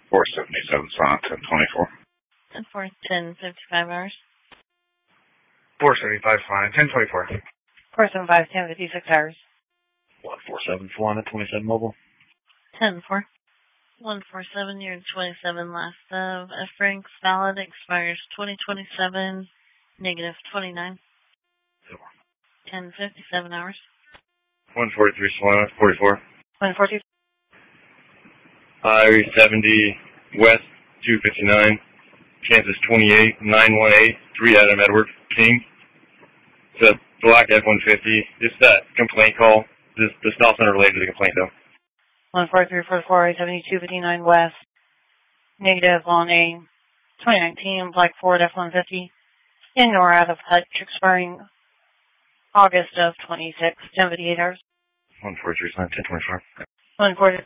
477 Silent 1024. 10:55 hours. 475 Silent 1024. 475 10:56 hours. 147 Silent 27 Mobile. 10-4. 147 you're 27 last of F Franks valid expires 2027 -29. 10:57 hours. 143 Silent 44. 142. I-70 West 259. Kansas 28 918 3 Adam Edward King. It's a black F-150. Just that complaint call. The stop's unrelated to the complaint though. 14344 I-70 259 West negative on a 2019 black Ford F-150 in NORAD of Hutch expiring August of 26 10:58 hours. 143 Silent 1024. 143